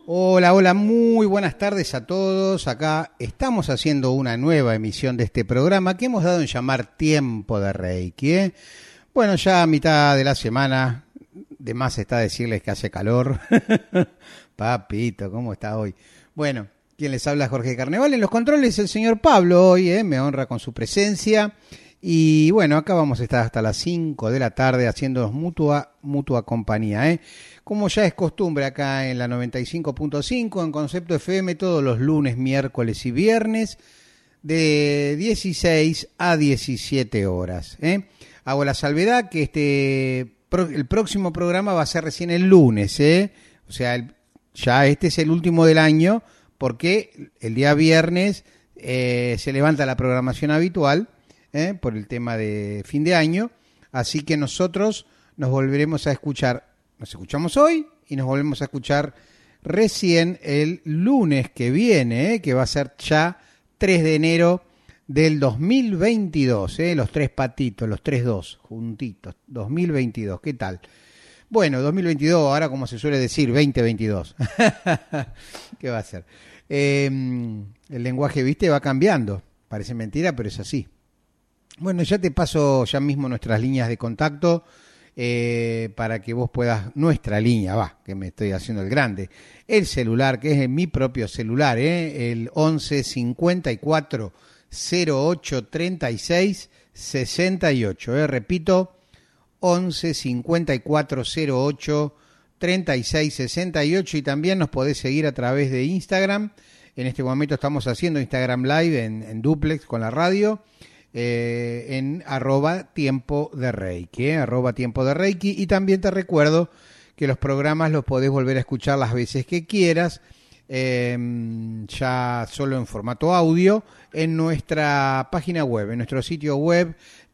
Hola, hola, muy buenas tardes a todos. Acá estamos haciendo una nueva emisión de este programa que hemos dado en llamar Tiempo de Reiki, ¿eh? Bueno, ya a mitad de la semana, de más está decirles que hace calor. Papito, ¿cómo está hoy? Bueno, quien les habla, Jorge Carneval. En los controles el señor Pablo hoy, me honra con su presencia. Y bueno, acá vamos a estar hasta las 5 de la tarde haciéndonos mutua compañía, ¿eh? Como ya es costumbre acá en la 95.5, en Concepto FM, todos los lunes, miércoles y viernes, de 16 a 17 horas, ¿eh? Hago la salvedad que el próximo programa va a ser recién el lunes, ¿eh? O sea, ya este es el último del año, porque el día viernes se levanta la programación habitual, por el tema de fin de año, así que nosotros nos volveremos a escuchar, nos escuchamos hoy y nos volvemos a escuchar recién el lunes que viene, que va a ser ya 3 de enero del 2022, los tres patitos, los 3-2 juntitos, 2022, ¿qué tal? Bueno, 2022, ahora como se suele decir, 2022, ¿qué va a ser? El lenguaje, viste, va cambiando, parece mentira, pero es así. Bueno, ya te paso ya mismo nuestras líneas de contacto para que vos puedas, nuestra línea, que me estoy haciendo el grande, el celular, que es mi propio celular, el 11 54 08 36 68, repito, 11 54 08 36 68, y también nos podés seguir a través de Instagram. En este momento estamos haciendo Instagram Live en duplex con la radio, en @tiempo de Reiki, @tiempo de Reiki, y también te recuerdo que los programas los podés volver a escuchar las veces que quieras, ya solo en formato audio, en nuestra página web, en nuestro sitio web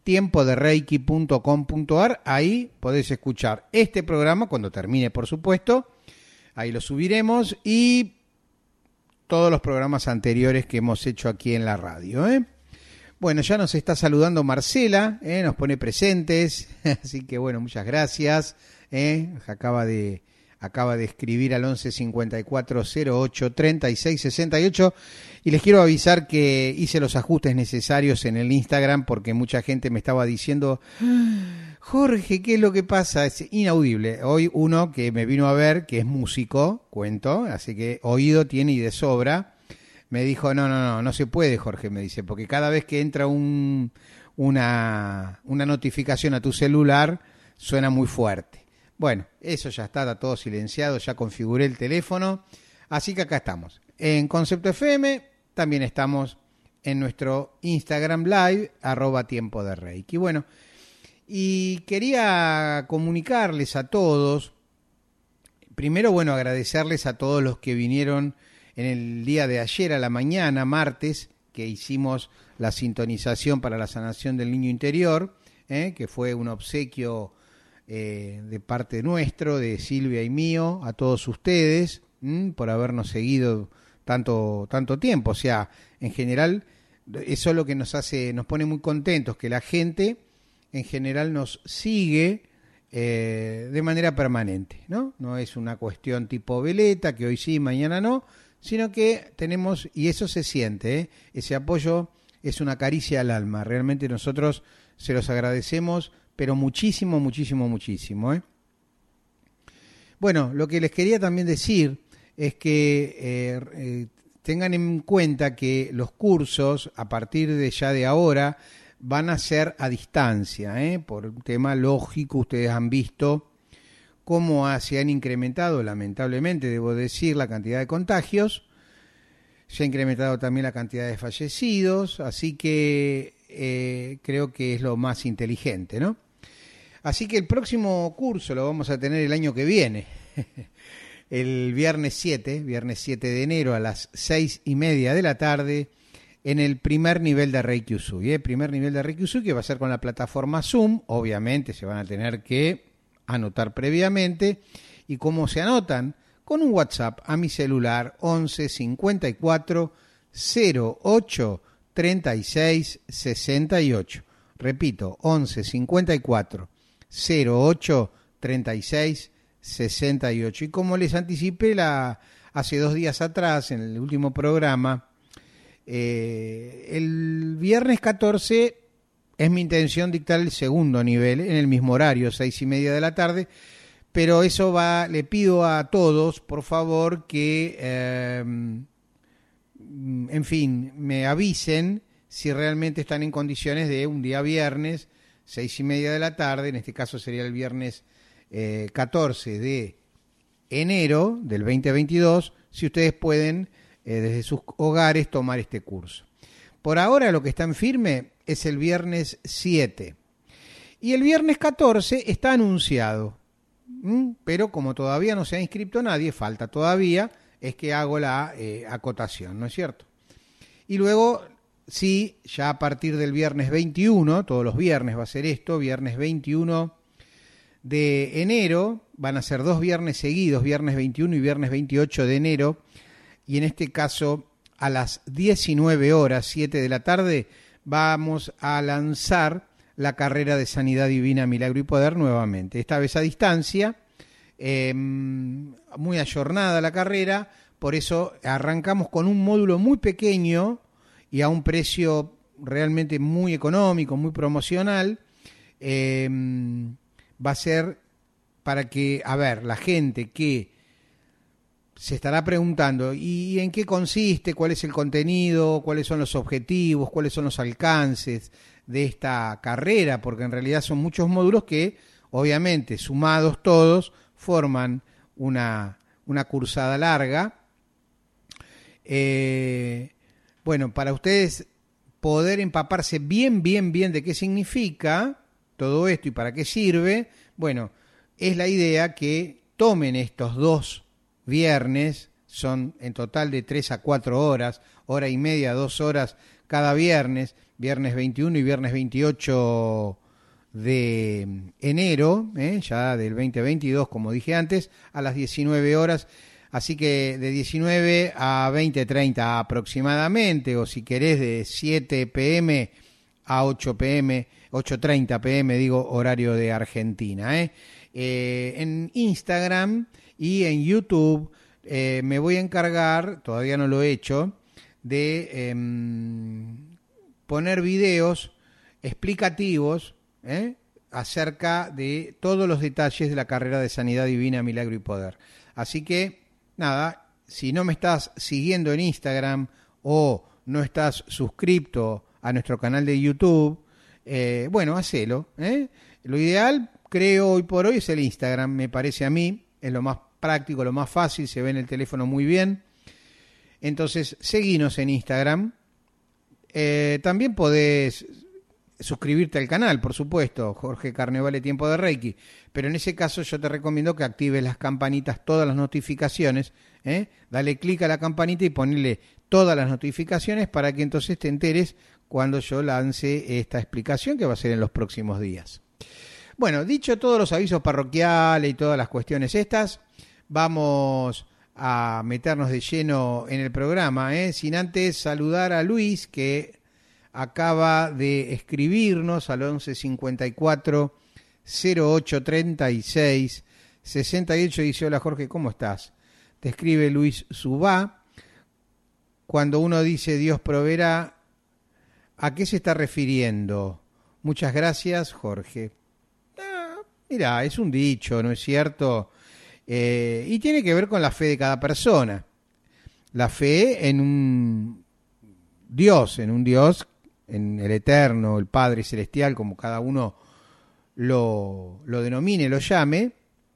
tiempodereiki.com.ar. Ahí podés escuchar este programa cuando termine, por supuesto, ahí lo subiremos, y todos los programas anteriores que hemos hecho aquí en la radio, Bueno, ya nos está saludando Marcela, nos pone presentes, así que bueno, muchas gracias. Acaba de escribir al 11 54 08 36 68, y les quiero avisar que hice los ajustes necesarios en el Instagram porque mucha gente me estaba diciendo: Jorge, ¿qué es lo que pasa? Es inaudible. Hoy uno que me vino a ver, que es músico, cuento, así que oído tiene y de sobra, me dijo, no se puede, Jorge, me dice, porque cada vez que entra una notificación a tu celular, suena muy fuerte. Bueno, eso ya está todo silenciado, ya configuré el teléfono, así que acá estamos. En Concepto FM también estamos en nuestro Instagram Live, @tiempo de Reiki. Bueno, y quería comunicarles a todos, primero, bueno, agradecerles a todos los que vinieron en el día de ayer a la mañana, martes, que hicimos la sintonización para la sanación del niño interior, que fue un obsequio de parte nuestro, de Silvia y mío, a todos ustedes, por habernos seguido tanto tiempo. O sea, en general, eso es lo que nos pone muy contentos, que la gente en general nos sigue de manera permanente, ¿no? No es una cuestión tipo veleta, que hoy sí, mañana no, sino que tenemos, y eso se siente, ese apoyo es una caricia al alma. Realmente nosotros se los agradecemos, pero muchísimo, muchísimo, muchísimo. Bueno, lo que les quería también decir es que tengan en cuenta que los cursos, a partir de ya de ahora, van a ser a distancia, por un tema lógico. Ustedes han visto cómo se han incrementado, lamentablemente, debo decir, la cantidad de contagios. Se ha incrementado también la cantidad de fallecidos, así que creo que es lo más inteligente, ¿no? Así que el próximo curso lo vamos a tener el año que viene, el viernes 7 de enero a las 6:30 de la tarde, en el primer nivel de Reiki Usui, primer nivel de Reiki Usui, que va a ser con la plataforma Zoom. Obviamente se van a tener que anotar previamente. ¿Y cómo se anotan? Con un WhatsApp a mi celular 11 54 08 36 68. Repito, 11 54 08 36 68. Y como les anticipé hace 2 días atrás, en el último programa, el viernes 14 es mi intención dictar el segundo nivel, en el mismo horario, 6:30 de la tarde, pero eso le pido a todos, por favor, que, en fin, me avisen si realmente están en condiciones de un día viernes, 6:30 de la tarde, en este caso sería el viernes 14 de enero del 2022, si ustedes pueden desde sus hogares tomar este curso. Por ahora lo que está en firme es el viernes 7 y el viernes 14 está anunciado, pero como todavía no se ha inscrito nadie, falta todavía, es que hago la acotación, ¿no es cierto? Y luego, sí, ya a partir del viernes 21, todos los viernes va a ser esto, viernes 21 de enero, van a ser 2 viernes seguidos, viernes 21 y viernes 28 de enero, y en este caso a las 19 horas, 7 de la tarde, vamos a lanzar la carrera de Sanidad Divina, Milagro y Poder nuevamente. Esta vez a distancia, muy ayornada la carrera, por eso arrancamos con un módulo muy pequeño y a un precio realmente muy económico, muy promocional. Va a ser para que, a ver, la gente que se estará preguntando, ¿y en qué consiste? ¿Cuál es el contenido? ¿Cuáles son los objetivos? ¿Cuáles son los alcances de esta carrera? Porque en realidad son muchos módulos que, obviamente, sumados todos, forman una cursada larga. Bueno, para ustedes poder empaparse bien de qué significa todo esto y para qué sirve, bueno, es la idea que tomen estos 2 viernes, son en total de 3 a 4 horas, hora y media, 2 horas cada viernes, viernes 21 y viernes 28 de enero, ya del 2022, como dije antes, a las 19 horas, así que de 19 a 20:30 aproximadamente, o si querés de 7 p.m. a 8 p.m., 8:30 p.m., digo, horario de Argentina. En Instagram y en YouTube me voy a encargar, todavía no lo he hecho, de poner videos explicativos acerca de todos los detalles de la carrera de Sanidad Divina, Milagro y Poder. Así que, nada, si no me estás siguiendo en Instagram o no estás suscrito a nuestro canal de YouTube, bueno, hacelo. Lo ideal, creo, hoy por hoy es el Instagram, me parece a mí, es lo más práctico, lo más fácil, se ve en el teléfono muy bien. Entonces, seguinos en Instagram. También podés suscribirte al canal, por supuesto, Jorge Carnevale Tiempo de Reiki, pero en ese caso yo te recomiendo que actives las campanitas, todas las notificaciones, dale clic a la campanita y ponle todas las notificaciones para que entonces te enteres cuando yo lance esta explicación que va a ser en los próximos días. Bueno, dicho todos los avisos parroquiales y todas las cuestiones estas, vamos a meternos de lleno en el programa, sin antes saludar a Luis, que acaba de escribirnos al 11 54 08 36 68 y dice: hola Jorge, ¿cómo estás? Te escribe Luis Subá. Cuando uno dice Dios proveerá, ¿a qué se está refiriendo? Muchas gracias, Jorge. Mirá, es un dicho, ¿no es cierto? Y tiene que ver con la fe de cada persona. La fe en un Dios, en el Eterno, el Padre Celestial, como cada uno lo denomine, lo llame,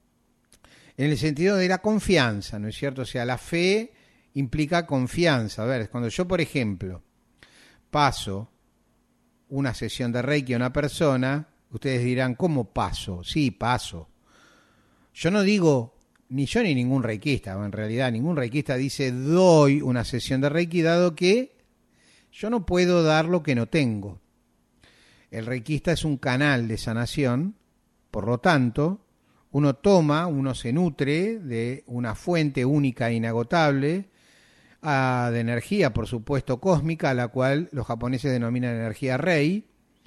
en el sentido de la confianza, ¿no es cierto? O sea, la fe implica confianza. A ver, cuando yo, por ejemplo, paso una sesión de Reiki a una persona, ustedes dirán, ¿cómo paso? Sí, paso. Yo no digo, ni yo ni ningún reikista, en realidad ningún reikista dice doy una sesión de Reiki, dado que yo no puedo dar lo que no tengo. El reikista es un canal de sanación, por lo tanto, uno se nutre de una fuente única e inagotable, de energía, por supuesto, cósmica, a la cual los japoneses denominan energía rei.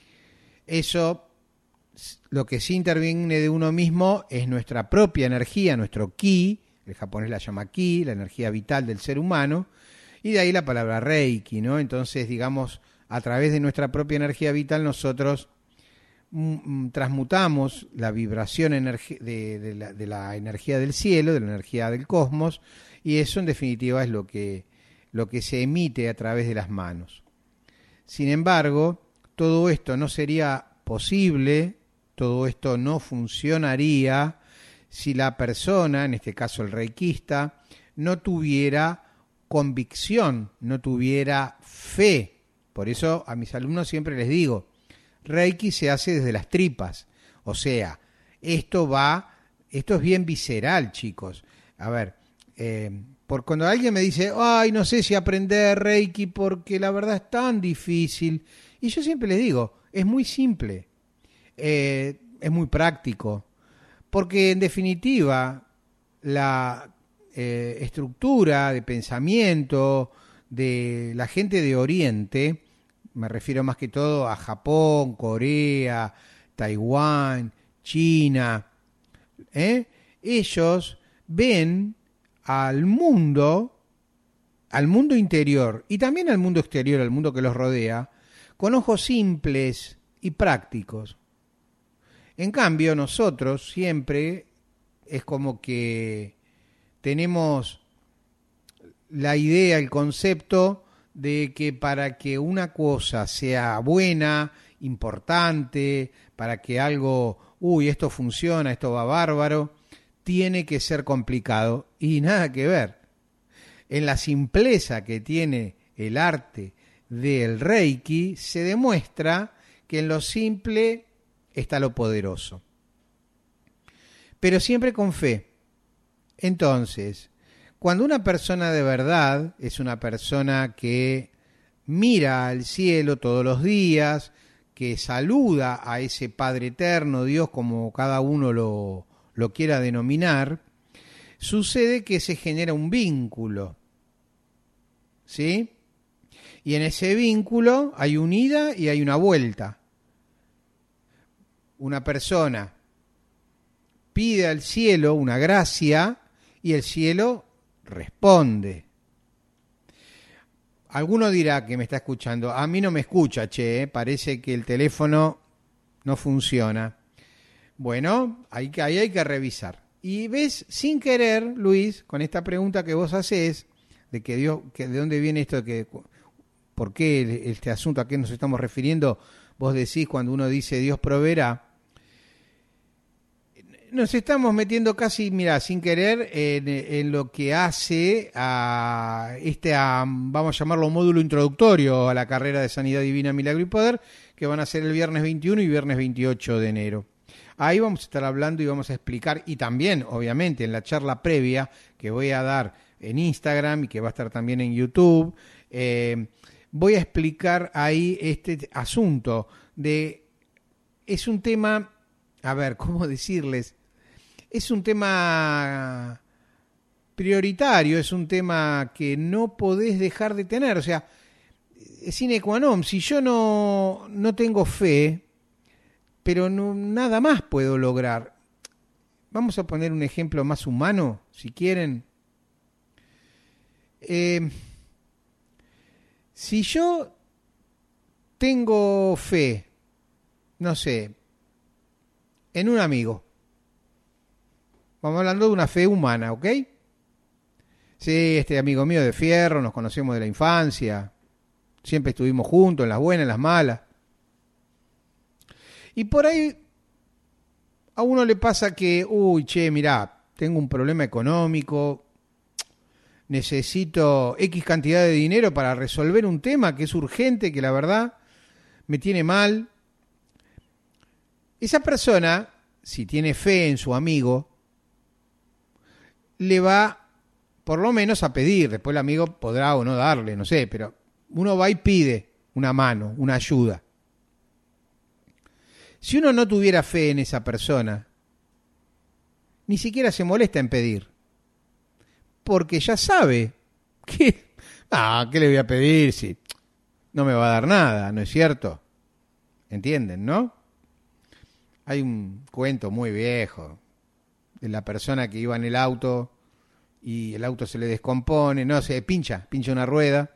Eso, lo que sí interviene de uno mismo es nuestra propia energía, nuestro ki, el japonés la llama ki, la energía vital del ser humano, y de ahí la palabra reiki, ¿no? Entonces, digamos, a través de nuestra propia energía vital nosotros transmutamos la vibración de la energía del cielo, de la energía del cosmos, y eso en definitiva es lo que se emite a través de las manos. Sin embargo, todo esto no sería posible, todo esto no funcionaría si la persona, en este caso el reikista, no tuviera convicción, no tuviera fe. Por eso a mis alumnos siempre les digo, Reiki se hace desde las tripas. O sea, esto es bien visceral, chicos. A ver, por cuando alguien me dice, ay, no sé si aprender Reiki porque la verdad es tan difícil. Y yo siempre les digo, es muy simple, es muy práctico. Porque en definitiva, la estructura de pensamiento de la gente de Oriente, me refiero más que todo a Japón, Corea, Taiwán, China, ellos ven al mundo interior y también al mundo exterior, al mundo que los rodea, con ojos simples y prácticos. En cambio, nosotros siempre es como que tenemos la idea, el concepto de que para que una cosa sea buena, importante, para que algo, esto funciona, esto va bárbaro, tiene que ser complicado y nada que ver. En la simpleza que tiene el arte del Reiki se demuestra que en lo simple está lo poderoso. Pero siempre con fe. Entonces, cuando una persona de verdad es una persona que mira al cielo todos los días, que saluda a ese Padre Eterno, Dios, como cada uno lo quiera denominar, sucede que se genera un vínculo, ¿sí? Y en ese vínculo hay una ida y hay una vuelta. Una persona pide al cielo una gracia y el cielo responde. Alguno dirá que me está escuchando, a mí no me escucha, parece que el teléfono no funciona. Bueno, ahí hay que revisar. Y ves, sin querer, Luis, con esta pregunta que vos hacés, de que Dios, que de dónde viene esto, por qué este asunto, a qué nos estamos refiriendo, vos decís cuando uno dice Dios proveerá. Nos estamos metiendo casi, mira, sin querer, en lo que hace a vamos a llamarlo módulo introductorio a la carrera de Sanidad Divina, Milagro y Poder, que van a ser el viernes 21 y viernes 28 de enero. Ahí vamos a estar hablando y vamos a explicar, y también, obviamente, en la charla previa que voy a dar en Instagram y que va a estar también en YouTube, voy a explicar ahí este asunto es un tema, a ver, ¿cómo decirles? Es un tema prioritario, es un tema que no podés dejar de tener, o sea, es sine qua non. Si yo no tengo fe, pero nada más puedo lograr. Vamos a poner un ejemplo más humano, si quieren. Si yo tengo fe, no sé, en un amigo, vamos hablando de una fe humana, ¿ok? Sí, este amigo mío de fierro, nos conocemos de la infancia, siempre estuvimos juntos, en las buenas, en las malas. Y por ahí a uno le pasa que, mirá, tengo un problema económico, necesito X cantidad de dinero para resolver un tema que es urgente, que la verdad me tiene mal. Esa persona, si tiene fe en su amigo, le va por lo menos a pedir, después el amigo podrá o no darle, no sé, pero uno va y pide una mano, una ayuda. Si uno no tuviera fe en esa persona, ni siquiera se molesta en pedir, porque ya sabe que, ¿qué le voy a pedir si no me va a dar nada, no es cierto? ¿Entienden, no? Hay un cuento muy viejo de la persona que iba en el auto y el auto se le descompone, no, se pincha una rueda,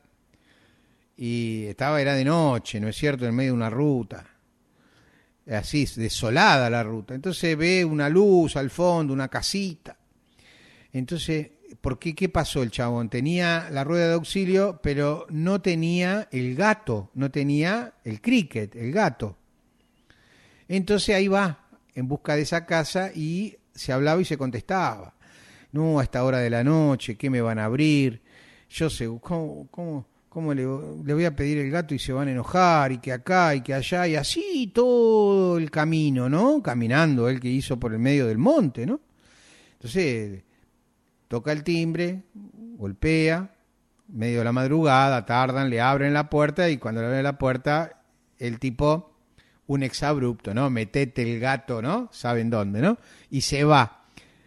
y era de noche, ¿no es cierto?, en medio de una ruta, así, desolada la ruta. Entonces ve una luz al fondo, una casita. Entonces, ¿por qué? ¿Qué pasó el chabón? Tenía la rueda de auxilio, pero no tenía el gato, no tenía el cricket, el gato. Entonces ahí va, en busca de esa casa, y se hablaba y se contestaba. No, a esta hora de la noche, ¿qué me van a abrir? Yo sé, ¿cómo le voy a pedir el gato y se van a enojar? Y que acá y que allá, y así todo el camino, ¿no? Caminando, él que hizo por el medio del monte, ¿no? Entonces, toca el timbre, golpea, medio de la madrugada, tardan, le abren la puerta, y cuando le abren la puerta, el tipo, un exabrupto, ¿no? Metete el gato, ¿no? Saben dónde, ¿no? Y se va.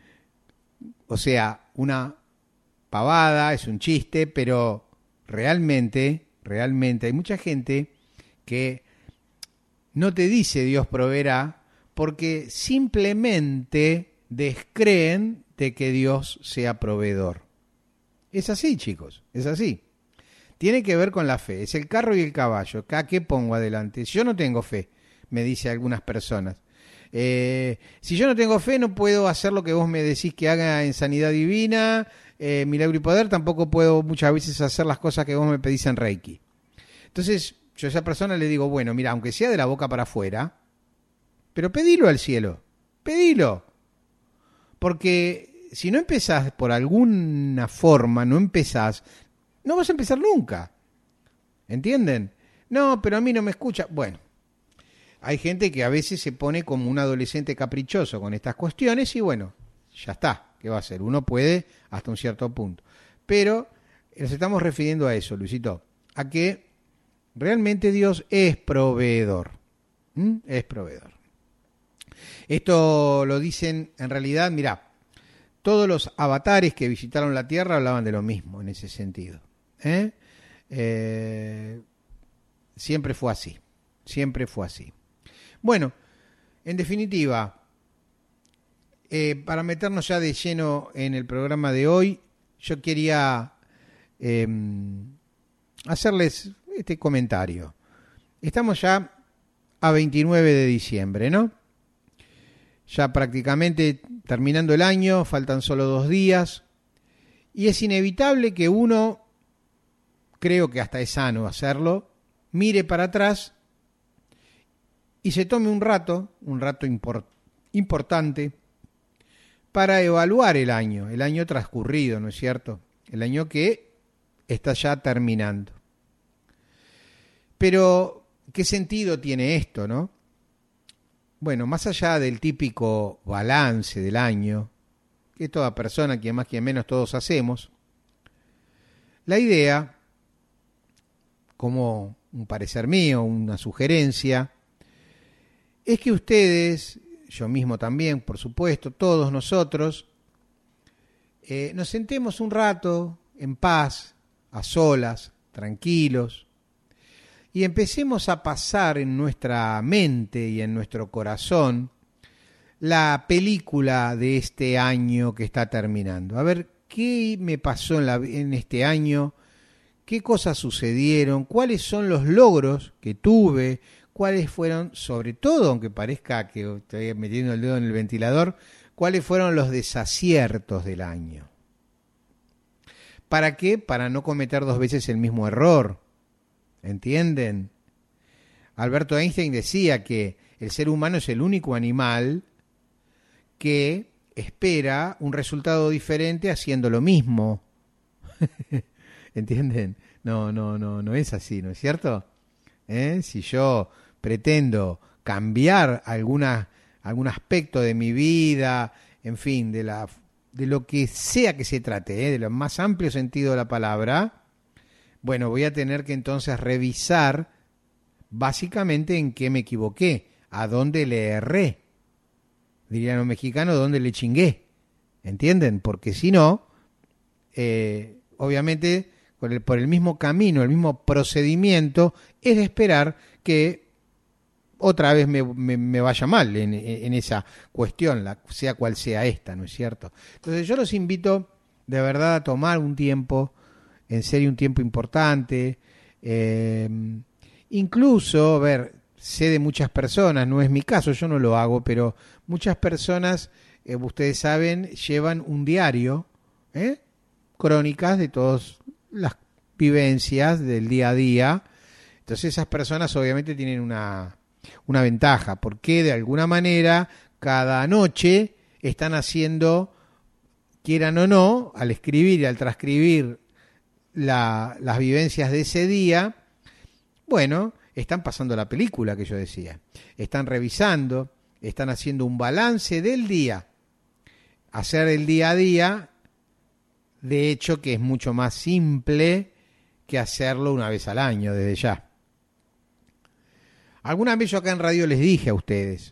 O sea, una pavada, es un chiste, pero realmente hay mucha gente que no te dice Dios proveerá porque simplemente descreen de que Dios sea proveedor. Es así, chicos, es así. Tiene que ver con la fe, es el carro y el caballo. ¿A qué pongo adelante? Yo no tengo fe, me dice algunas personas. Si yo no tengo fe, no puedo hacer lo que vos me decís que haga en Sanidad Divina, Milagro y Poder. Tampoco puedo muchas veces hacer las cosas que vos me pedís en Reiki. Entonces yo a esa persona le digo, bueno, mira, aunque sea de la boca para afuera, pero pedilo al cielo, pedilo, porque si no empezás por alguna forma, no vas a empezar nunca, ¿entienden? No, pero a mí no me escucha. Bueno, hay gente que a veces se pone como un adolescente caprichoso con estas cuestiones y bueno, ya está, ¿qué va a hacer? Uno puede hasta un cierto punto. Pero nos estamos refiriendo a eso, Luisito, a que realmente Dios es proveedor. Es proveedor. Esto lo dicen, en realidad, mirá, todos los avatares que visitaron la Tierra hablaban de lo mismo en ese sentido. Siempre fue así, siempre fue así. Bueno, en definitiva, para meternos ya de lleno en el programa de hoy, yo quería hacerles este comentario. Estamos ya a 29 de diciembre, ¿no? Ya prácticamente terminando el año, faltan solo 2 días, y es inevitable que uno, creo que hasta es sano hacerlo, mire para atrás y se tome un rato importante para evaluar el año transcurrido, ¿no es cierto? El año que está ya terminando. Pero, ¿qué sentido tiene esto, no? Bueno, más allá del típico balance del año, que toda persona, quien más, quien menos, todos hacemos, la idea, como un parecer mío, una sugerencia, es que ustedes, yo mismo también, por supuesto, todos nosotros, nos sentemos un rato en paz, a solas, tranquilos, y empecemos a pasar en nuestra mente y en nuestro corazón la película de este año que está terminando. A ver, ¿qué me pasó en este año? ¿Qué cosas sucedieron? ¿Cuáles son los logros que tuve? ¿Cuáles fueron, sobre todo, aunque parezca que estoy metiendo el dedo en el ventilador, cuáles fueron los desaciertos del año? ¿Para qué? Para no cometer 2 veces el mismo error. ¿Entienden? Alberto Einstein decía que el ser humano es el único animal que espera un resultado diferente haciendo lo mismo. ¿Entienden? No es así, ¿no es cierto? Si yo pretendo cambiar algún aspecto de mi vida, en fin, de lo que sea que se trate, de lo más amplio sentido de la palabra, bueno, voy a tener que entonces revisar básicamente en qué me equivoqué, a dónde le erré, dirían los mexicanos, dónde le chingué, ¿entienden? Porque si no, obviamente por el mismo camino, el mismo procedimiento, es de esperar que otra vez me vaya mal en esa cuestión, sea cual sea esta, ¿no es cierto? Entonces yo los invito de verdad a tomar un tiempo, en serio un tiempo importante. Incluso, a ver, sé de muchas personas, no es mi caso, yo no lo hago, pero muchas personas, ustedes saben, llevan un diario, crónicas de todas las vivencias del día a día. Entonces esas personas obviamente tienen una ventaja, porque de alguna manera cada noche están haciendo, quieran o no, al escribir y al transcribir las vivencias de ese día, bueno, están pasando la película que yo decía, están revisando, están haciendo un balance del día. Hacer el día a día, de hecho, que es mucho más simple que hacerlo una vez al año, desde ya. Alguna vez yo acá en radio les dije a ustedes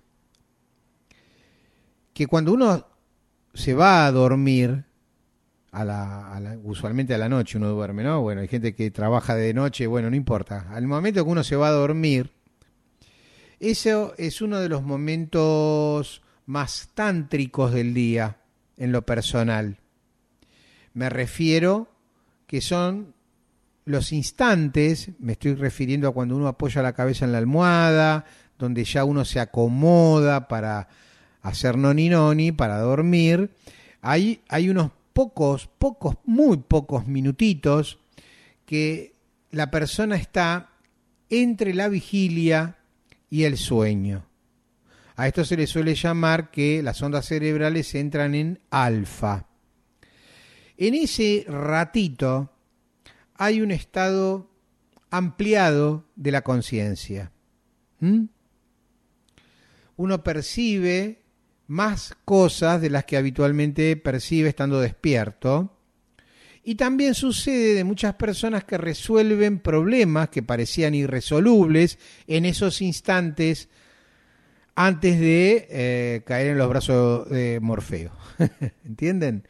que cuando uno se va a dormir, usualmente a la noche uno duerme, ¿no? Bueno, hay gente que trabaja de noche, bueno, no importa. Al momento que uno se va a dormir, eso es uno de los momentos más tántricos del día, en lo personal. Me refiero que son los instantes, me estoy refiriendo a cuando uno apoya la cabeza en la almohada, donde ya uno se acomoda para hacer noni noni, para dormir. Hay unos muy pocos minutitos que la persona está entre la vigilia y el sueño. A esto se le suele llamar que las ondas cerebrales entran en alfa. En ese ratito hay un estado ampliado de la conciencia. Uno percibe más cosas de las que habitualmente percibe estando despierto. Y también sucede de muchas personas que resuelven problemas que parecían irresolubles en esos instantes antes de caer en los brazos de Morfeo. ¿Entienden?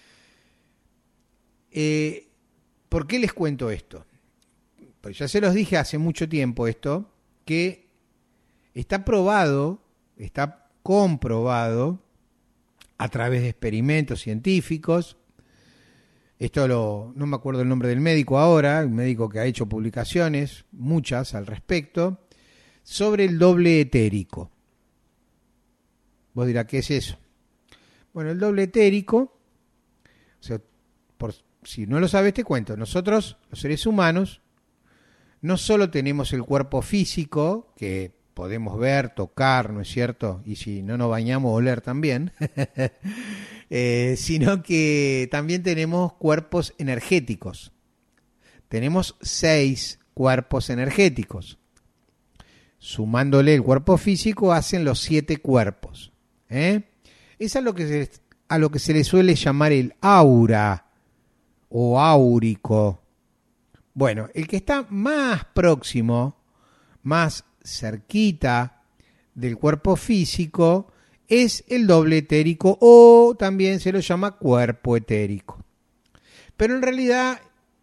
¿Por qué les cuento esto? Pues ya se los dije hace mucho tiempo esto, que está probado, está comprobado a través de experimentos científicos. No me acuerdo el nombre del médico ahora, un médico que ha hecho publicaciones, muchas al respecto, sobre el doble etérico. Vos dirás, ¿qué es eso? Bueno, el doble etérico, o sea, si no lo sabes te cuento, nosotros, los seres humanos, no solo tenemos el cuerpo físico, que podemos ver, tocar, ¿no es cierto? Y si no nos bañamos, oler también, sino que también tenemos cuerpos energéticos. Tenemos 6 cuerpos energéticos. Sumándole el cuerpo físico, hacen los 7 cuerpos. Es a lo que se le suele llamar el aura o áurico. Bueno, el que está más próximo, más cerquita del cuerpo físico, es el doble etérico, o también se lo llama cuerpo etérico. Pero en realidad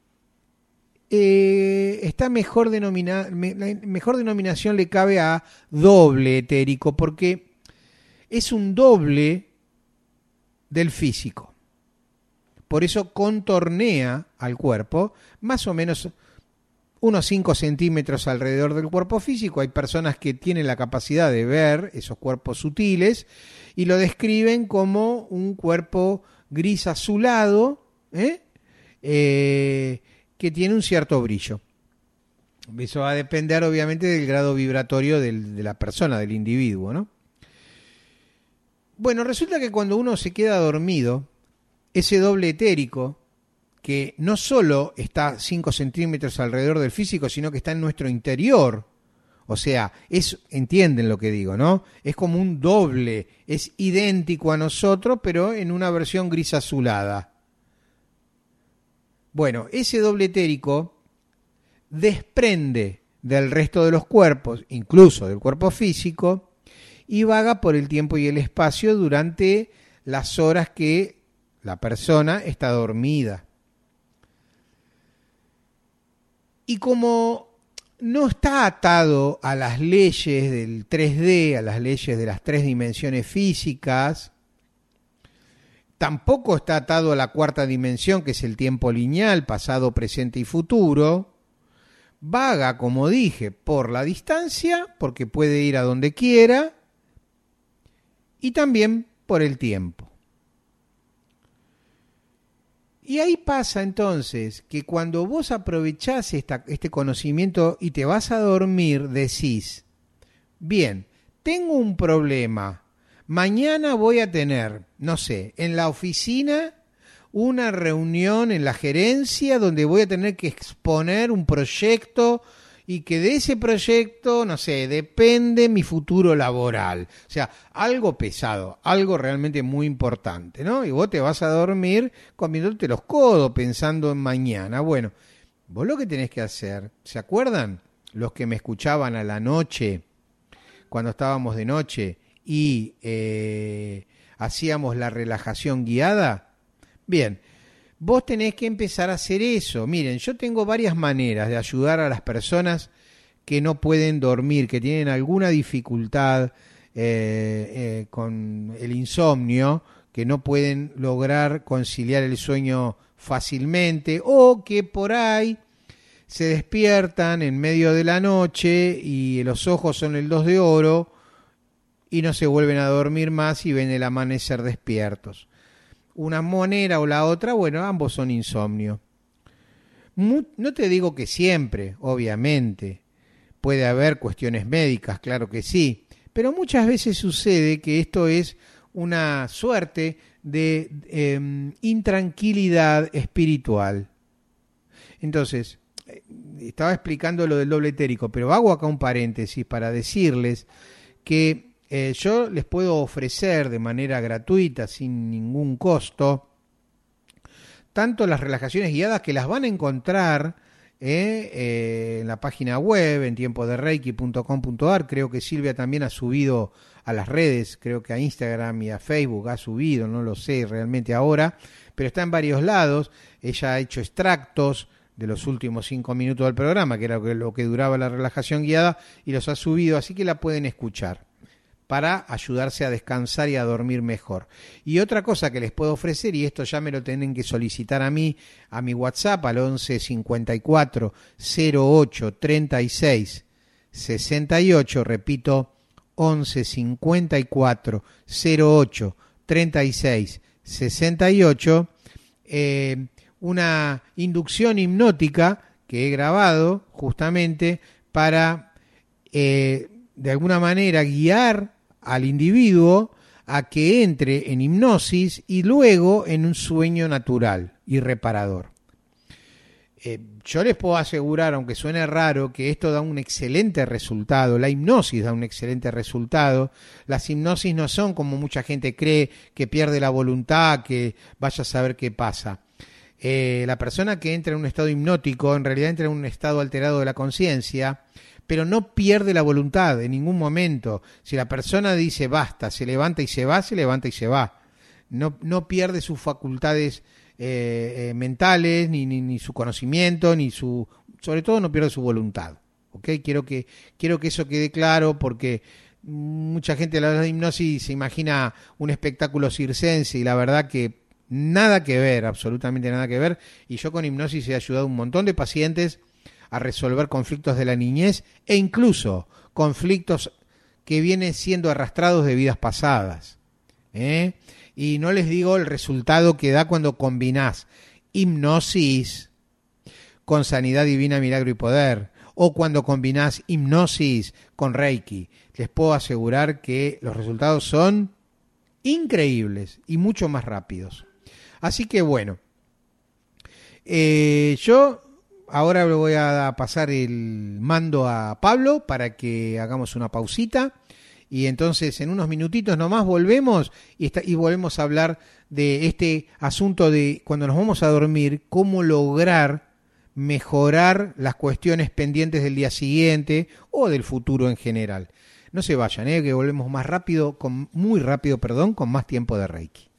está mejor denominación le cabe a doble etérico, porque es un doble del físico. Por eso contornea al cuerpo más o menos unos 5 centímetros alrededor del cuerpo físico. Hay personas que tienen la capacidad de ver esos cuerpos sutiles y lo describen como un cuerpo gris azulado, que tiene un cierto brillo. Eso va a depender obviamente del grado vibratorio de la persona, del individuo, ¿no? Bueno, resulta que cuando uno se queda dormido, ese doble etérico, que no solo está 5 centímetros alrededor del físico, sino que está en nuestro interior. O sea, entienden lo que digo, ¿no? Es como un doble, es idéntico a nosotros, pero en una versión gris azulada. Bueno, ese doble etérico desprende del resto de los cuerpos, incluso del cuerpo físico, y vaga por el tiempo y el espacio durante las horas que la persona está dormida. Y como no está atado a las leyes del 3D, a las leyes de las 3 dimensiones físicas, tampoco está atado a la cuarta dimensión, que es el tiempo lineal, pasado, presente y futuro. Vaga, como dije, por la distancia, porque puede ir a donde quiera, y también por el tiempo. Y ahí pasa entonces que cuando vos aprovechás este conocimiento y te vas a dormir, decís, bien, tengo un problema, mañana voy a tener, no sé, en la oficina una reunión en la gerencia donde voy a tener que exponer un proyecto y que de ese proyecto, no sé, depende mi futuro laboral. O sea, algo pesado, algo realmente muy importante, ¿no? Y vos te vas a dormir comiéndote los codos pensando en mañana. Bueno, vos lo que tenés que hacer, ¿se acuerdan? Los que me escuchaban a la noche, cuando estábamos de noche y hacíamos la relajación guiada. Bien, vos tenés que empezar a hacer eso. Miren, yo tengo varias maneras de ayudar a las personas que no pueden dormir, que tienen alguna dificultad con el insomnio, que no pueden lograr conciliar el sueño fácilmente o que por ahí se despiertan en medio de la noche y los ojos son el 2 de oro y no se vuelven a dormir más y ven el amanecer despiertos. Una manera o la otra, bueno, ambos son insomnio. No te digo que siempre, obviamente, puede haber cuestiones médicas, claro que sí, pero muchas veces sucede que esto es una suerte de intranquilidad espiritual. Entonces, estaba explicando lo del doble etérico, pero hago acá un paréntesis para decirles que yo les puedo ofrecer de manera gratuita, sin ningún costo, tanto las relajaciones guiadas que las van a encontrar en la página web, en tiempodereiki.com.ar. Creo que Silvia también ha subido a las redes, creo que a Instagram y a Facebook ha subido, no lo sé realmente ahora, pero está en varios lados. Ella ha hecho extractos de los últimos 5 minutos del programa, que era lo que duraba la relajación guiada, y los ha subido, así que la pueden escuchar para ayudarse a descansar y a dormir mejor. Y otra cosa que les puedo ofrecer, y esto ya me lo tienen que solicitar a mí, a mi WhatsApp, al 11 54 08 36 68, repito, 11 54 08 36 68, una inducción hipnótica que he grabado justamente para, de alguna manera, guiar al individuo a que entre en hipnosis y luego en un sueño natural y reparador. Yo les puedo asegurar, aunque suene raro, que esto da un excelente resultado. La hipnosis da un excelente resultado. Las hipnosis no son como mucha gente cree, que pierde la voluntad, que vaya a saber qué pasa. La persona que entra en un estado hipnótico en realidad entra en un estado alterado de la conciencia, pero no pierde la voluntad en ningún momento. Si la persona dice basta, se levanta y se va, se levanta y se va. No pierde sus facultades mentales, ni su conocimiento, sobre todo no pierde su voluntad. ¿Okay? Quiero que eso quede claro, porque mucha gente a la hora de hipnosis se imagina un espectáculo circense y la verdad que nada que ver, absolutamente nada que ver. Y yo con hipnosis he ayudado a un montón de pacientes a resolver conflictos de la niñez e incluso conflictos que vienen siendo arrastrados de vidas pasadas. Y no les digo el resultado que da cuando combinás hipnosis con sanidad divina, milagro y poder, o cuando combinás hipnosis con Reiki. Les puedo asegurar que los resultados son increíbles y mucho más rápidos. Así que bueno, yo ahora le voy a pasar el mando a Pablo para que hagamos una pausita y entonces en unos minutitos nomás volvemos y volvemos a hablar de este asunto de cuando nos vamos a dormir, cómo lograr mejorar las cuestiones pendientes del día siguiente o del futuro en general. No se vayan, que volvemos muy rápido, con más tiempo de Reiki.